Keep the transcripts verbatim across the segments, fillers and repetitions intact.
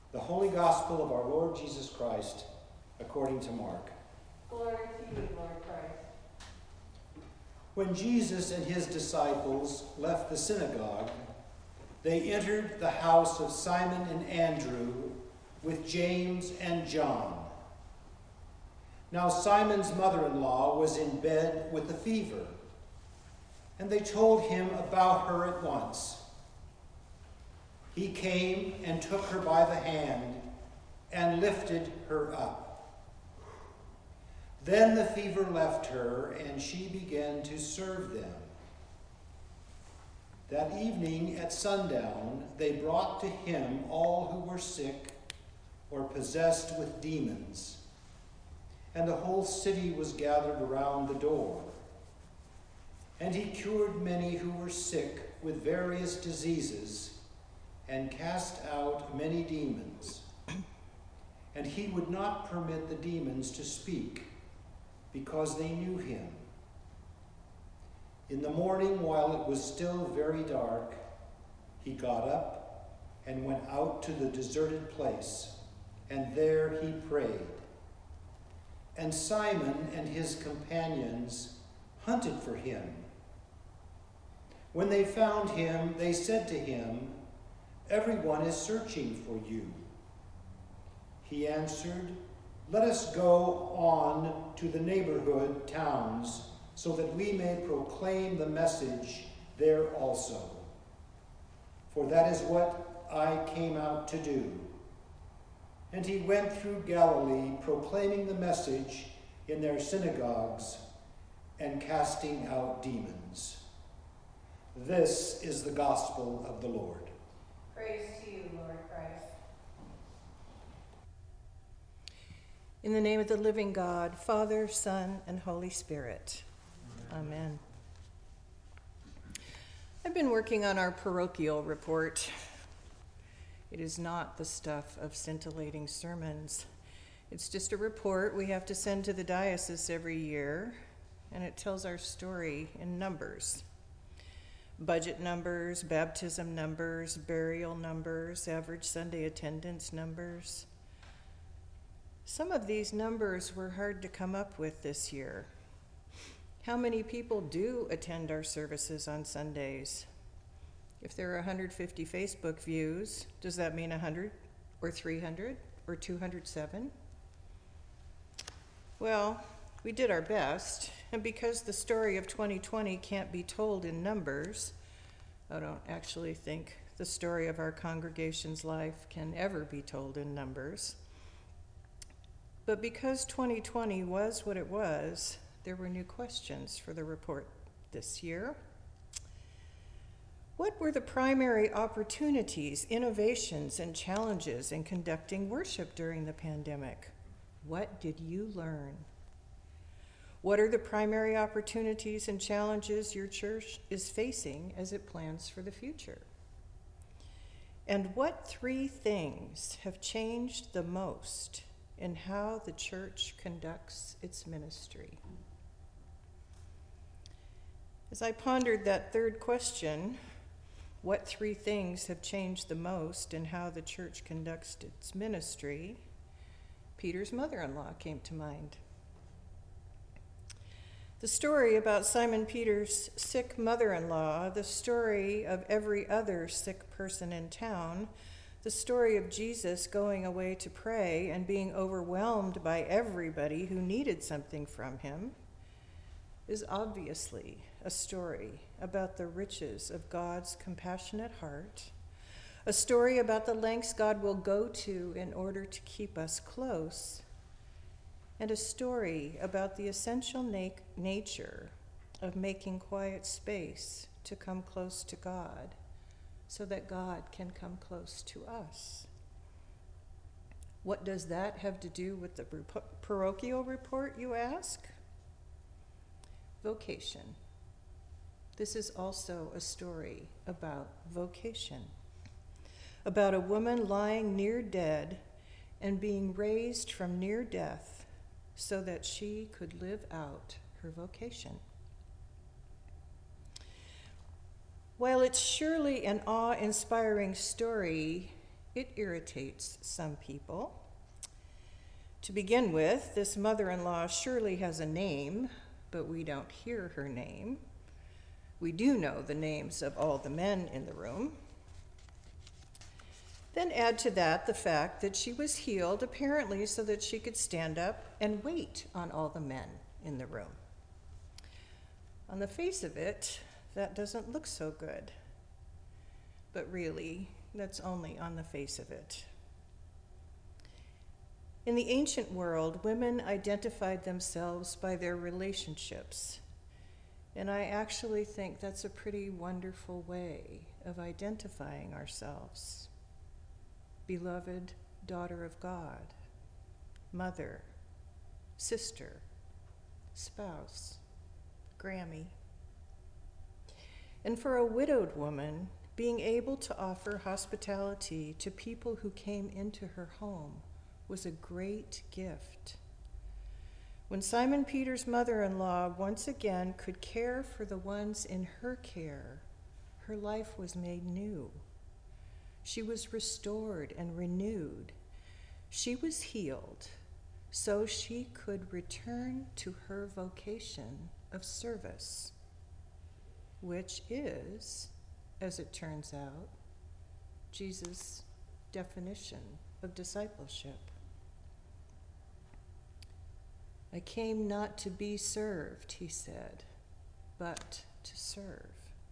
The Holy Gospel of our Lord Jesus Christ, according to Mark. Glory to you, Lord Christ. When Jesus and his disciples left the synagogue, they entered the house of Simon and Andrew with James and John. Now Simon's mother-in-law was in bed with a fever, and they told him about her at once. He came and took her by the hand and lifted her up. Then the fever left her, and she began to serve them. That evening at sundown, they brought to him all who were sick or possessed with demons, and the whole city was gathered around the door. And he cured many who were sick with various diseases, and cast out many demons. And he would not permit the demons to speak, because they knew him. In the morning, while it was still very dark, he got up and went out to the deserted place, and there he prayed. And Simon and his companions hunted for him. When they found him, they said to him, "Everyone is searching for you." He answered, "Let us go on to the neighborhood towns, so that we may proclaim the message there also. For that is what I came out to do." And he went through Galilee, proclaiming the message in their synagogues and casting out demons. This is the gospel of the Lord. Praise to you, Lord Christ. In the name of the living God, Father, Son, and Holy Spirit. Amen. Amen. I've been working on our parochial report. It is not the stuff of scintillating sermons. It's just a report we have to send to the diocese every year, and it tells our story in numbers. Budget numbers, baptism numbers, burial numbers, average Sunday attendance numbers. Some of these numbers were hard to come up with this year. How many people do attend our services on Sundays? If there are one hundred fifty Facebook views, does that mean one hundred or three hundred or two hundred seven? Well, we did our best, and because the story of twenty twenty can't be told in numbers, I don't actually think the story of our congregation's life can ever be told in numbers. But because twenty twenty was what it was, there were new questions for the report this year. What were the primary opportunities, innovations, and challenges in conducting worship during the pandemic? What did you learn? What are the primary opportunities and challenges your church is facing as it plans for the future? And what three things have changed the most in how the church conducts its ministry? As I pondered that third question, what three things have changed the most in how the church conducts its ministry, Peter's mother-in-law came to mind. The story about Simon Peter's sick mother-in-law, the story of every other sick person in town, the story of Jesus going away to pray and being overwhelmed by everybody who needed something from him, is obviously a story about the riches of God's compassionate heart, a story about the lengths God will go to in order to keep us close, and a story about the essential na- nature of making quiet space to come close to God so that God can come close to us. What does that have to do with the parochial report, you ask? Vocation. This is also a story about vocation, about a woman lying near dead and being raised from near death so that she could live out her vocation. While it's surely an awe-inspiring story, It irritates some people. To begin with, this mother-in-law surely has a name, but we don't hear her name. We do know the names of all the men in the room. Then add to that the fact that she was healed apparently so that she could stand up and wait on all the men in the room. On the face of it, that doesn't look so good. But really, that's only on the face of it. In the ancient world, women identified themselves by their relationships. And I actually think that's a pretty wonderful way of identifying ourselves. Beloved daughter of God, mother, sister, spouse, Grammy. And for a widowed woman, being able to offer hospitality to people who came into her home was a great gift. When Simon Peter's mother-in-law once again could care for the ones in her care, her life was made new. She was restored and renewed. She was healed so she could return to her vocation of service, which is, as it turns out, Jesus' definition of discipleship. I came not to be served, he said, but to serve.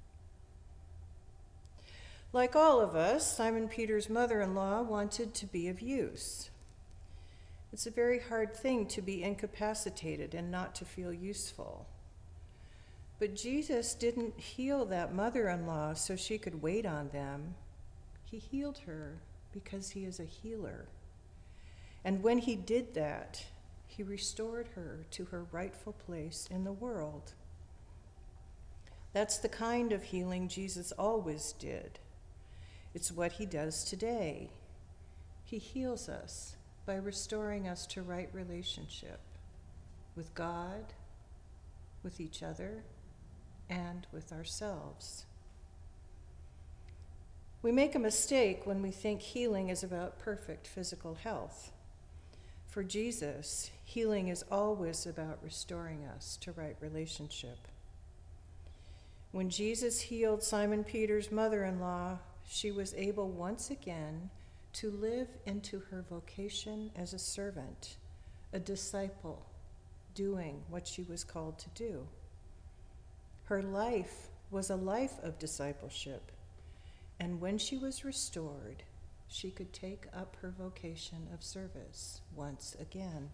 Like all of us, Simon Peter's mother-in-law wanted to be of use. It's a very hard thing to be incapacitated and not to feel useful. But Jesus didn't heal that mother-in-law so she could wait on them. He healed her because he is a healer. And when he did that, he restored her to her rightful place in the world. That's the kind of healing Jesus always did. It's what he does today. He heals us by restoring us to right relationship with God, with each other, and with ourselves. We make a mistake when we think healing is about perfect physical health. For Jesus, healing is always about restoring us to right relationship. When Jesus healed Simon Peter's mother-in-law, she was able once again to live into her vocation as a servant, a disciple, doing what she was called to do. Her life was a life of discipleship, and when she was restored, she could take up her vocation of service once again.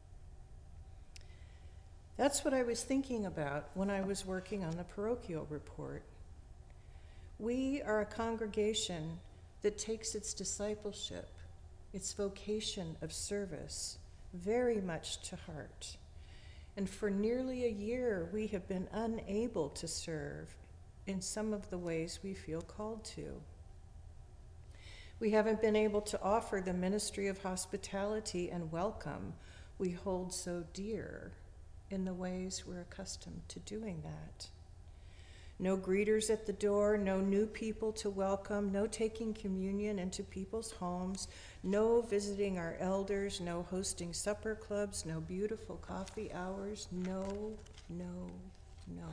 That's what I was thinking about when I was working on the parochial report. We are a congregation that takes its discipleship, its vocation of service, very much to heart. And for nearly a year, we have been unable to serve in some of the ways we feel called to. We haven't been able to offer the ministry of hospitality and welcome we hold so dear in the ways we're accustomed to doing that. No greeters at the door, no new people to welcome, no taking communion into people's homes, no visiting our elders, no hosting supper clubs, no beautiful coffee hours, no, no, no.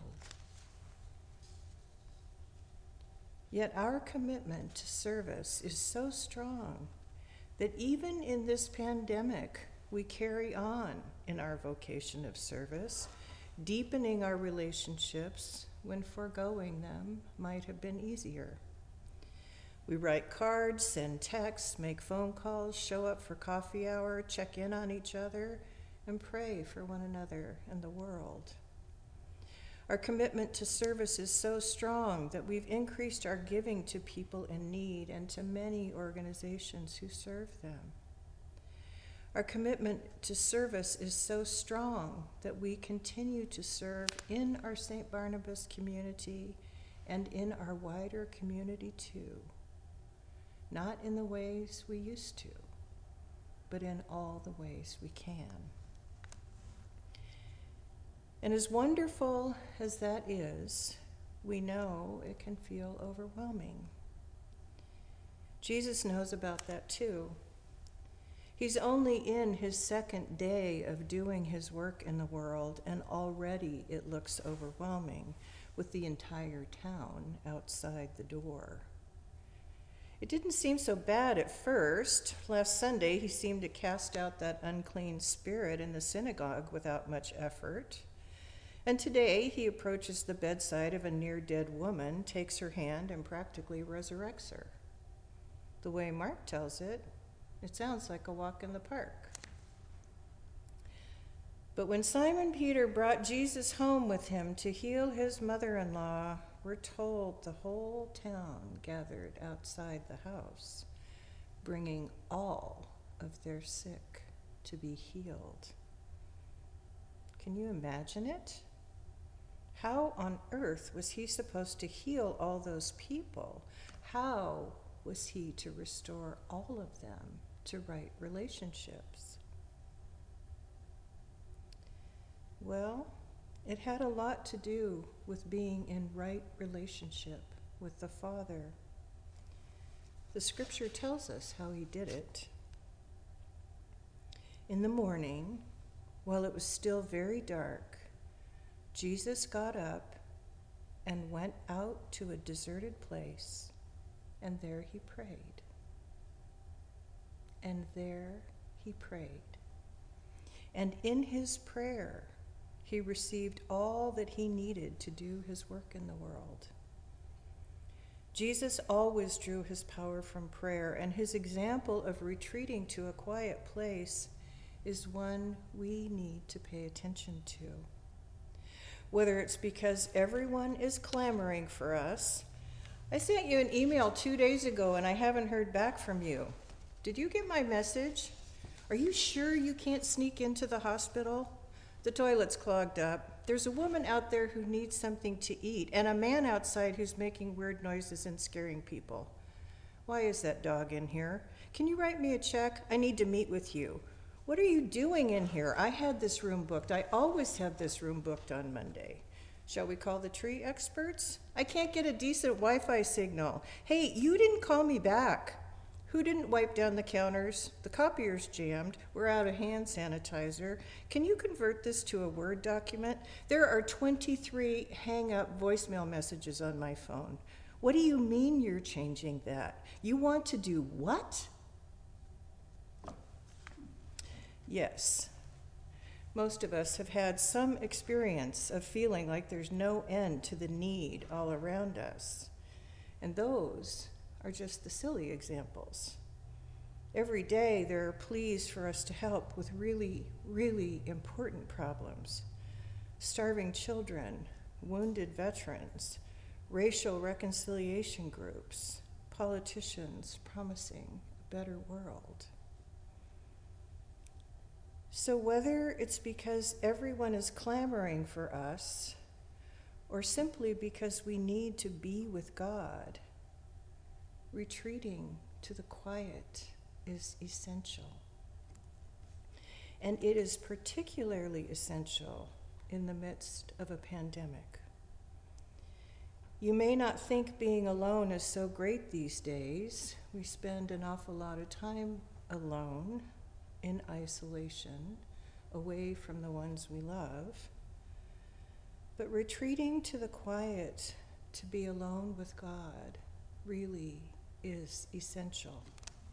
Yet our commitment to service is so strong that even in this pandemic, we carry on in our vocation of service, deepening our relationships when foregoing them might have been easier. We write cards, send texts, make phone calls, show up for coffee hour, check in on each other, and pray for one another and the world. Our commitment to service is so strong that we've increased our giving to people in need and to many organizations who serve them. Our commitment to service is so strong that we continue to serve in our Saint Barnabas community and in our wider community too. Not in the ways we used to, but in all the ways we can. And as wonderful as that is, we know it can feel overwhelming. Jesus knows about that too. He's only in his second day of doing his work in the world, and already it looks overwhelming with the entire town outside the door. It didn't seem so bad at first. Last Sunday, he seemed to cast out that unclean spirit in the synagogue without much effort. And today, he approaches the bedside of a near-dead woman, takes her hand, and practically resurrects her. The way Mark tells it, it sounds like a walk in the park. But when Simon Peter brought Jesus home with him to heal his mother-in-law, we're told the whole town gathered outside the house, bringing all of their sick to be healed. Can you imagine it? How on earth was he supposed to heal all those people? How was he to restore all of them to right relationships? Well, it had a lot to do with being in right relationship with the Father. The scripture tells us how he did it. In the morning, while it was still very dark, Jesus got up and went out to a deserted place, and there he prayed. And there he prayed. And in his prayer, he received all that he needed to do his work in the world. Jesus always drew his power from prayer, and his example of retreating to a quiet place is one we need to pay attention to. Whether it's because everyone is clamoring for us. I sent you an email two days ago, and I haven't heard back from you. Did you get my message? Are you sure you can't sneak into the hospital? The toilet's clogged up. There's a woman out there who needs something to eat, and a man outside who's making weird noises and scaring people. Why is that dog in here? Can you write me a check? I need to meet with you. What are you doing in here? I had this room booked. I always have this room booked on Monday. Shall we call the tree experts? I can't get a decent Wi-Fi signal. Hey, you didn't call me back. Who didn't wipe down the counters? The copier's jammed. We're out of hand sanitizer. Can you convert this to a Word document? There are twenty-three hang-up voicemail messages on my phone. What do you mean you're changing that? You want to do what? Yes. Most of us have had some experience of feeling like there's no end to the need all around us. And those are just the silly examples. Every day there are pleas for us to help with really, really important problems. Starving children, wounded veterans, racial reconciliation groups, politicians promising a better world. So whether it's because everyone is clamoring for us, or simply because we need to be with God, retreating to the quiet is essential. And it is particularly essential in the midst of a pandemic. You may not think being alone is so great these days. We spend an awful lot of time alone, in isolation, away from the ones we love. But retreating to the quiet, to be alone with God, really is essential.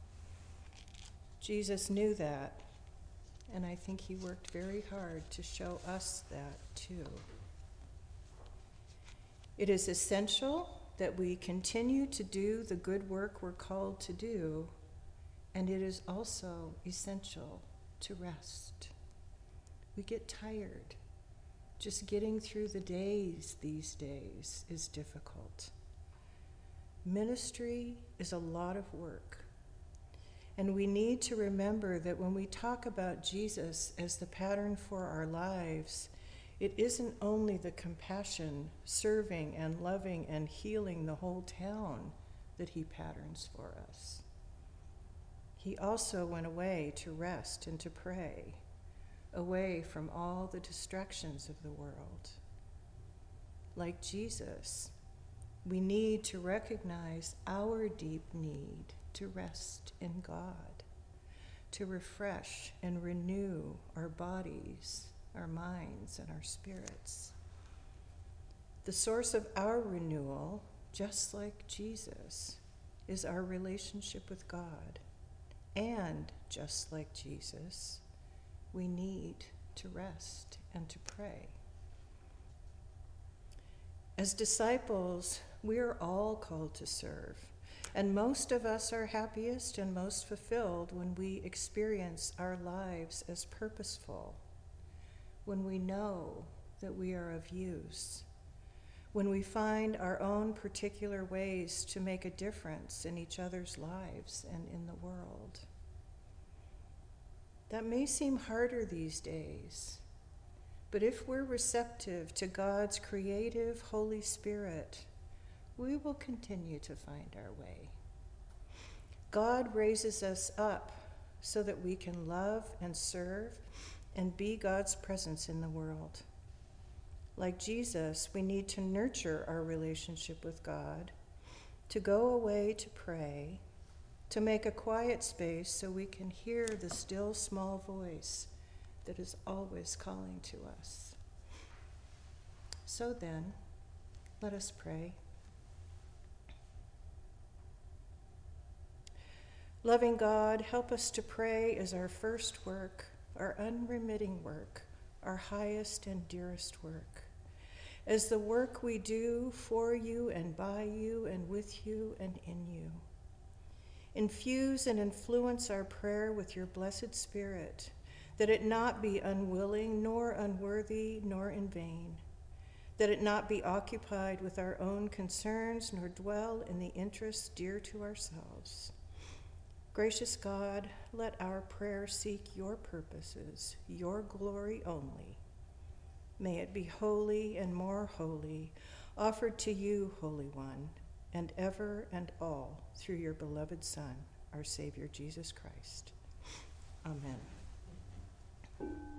Jesus knew that, and I think he worked very hard to show us that too. It is essential that we continue to do the good work we're called to do, and it is also essential to rest. We get tired. Just getting through the days these days is difficult. Ministry is a lot of work. And we need to remember that when we talk about Jesus as the pattern for our lives, it isn't only the compassion, serving and loving and healing the whole town that he patterns for us. He also went away to rest and to pray, away from all the distractions of the world. Like Jesus, we need to recognize our deep need to rest in God, to refresh and renew our bodies, our minds, and our spirits. The source of our renewal, just like Jesus, is our relationship with God. And just like Jesus, we need to rest and to pray. As disciples, we are all called to serve, and most of us are happiest and most fulfilled when we experience our lives as purposeful, when we know that we are of use, when we find our own particular ways to make a difference in each other's lives and in the world. That may seem harder these days, but if we're receptive to God's creative Holy Spirit, we will continue to find our way. God raises us up so that we can love and serve and be God's presence in the world. Like Jesus, we need to nurture our relationship with God, to go away to pray, to make a quiet space so we can hear the still small voice that is always calling to us. So then, let us pray. Loving God, help us to pray as our first work, our unremitting work, our highest and dearest work, as the work we do for you and by you and with you and in you. Infuse and influence our prayer with your blessed Spirit, that it not be unwilling, nor unworthy, nor in vain, that it not be occupied with our own concerns, nor dwell in the interests dear to ourselves. Gracious God, let our prayer seek your purposes, your glory only. May it be holy and more holy, offered to you, Holy One, and ever and all through your beloved Son, our Savior Jesus Christ. Amen.